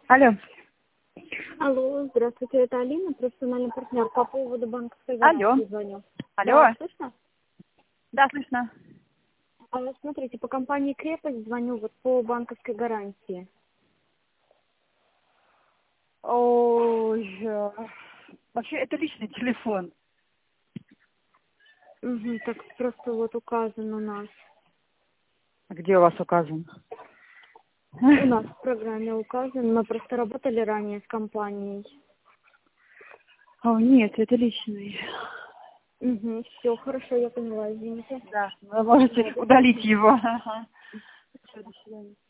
Алло. Алло, здравствуйте, это Алина, профессиональный партнер по поводу банковской Алло. гарантии звоню. Алло. Да, слышно? Да, слышно. Смотрите, по компании «Крепость» звоню вот по банковской гарантии. Ой, вообще это личный телефон. Угу, так просто вот указан у нас. Где у вас указан? У нас в программе указан, мы просто работали ранее с компанией. О, нет, это личный. Угу, все, хорошо, я поняла, извините. Да, вы можете Да, до удалить свидания. его. Ага. Всё, до свидания.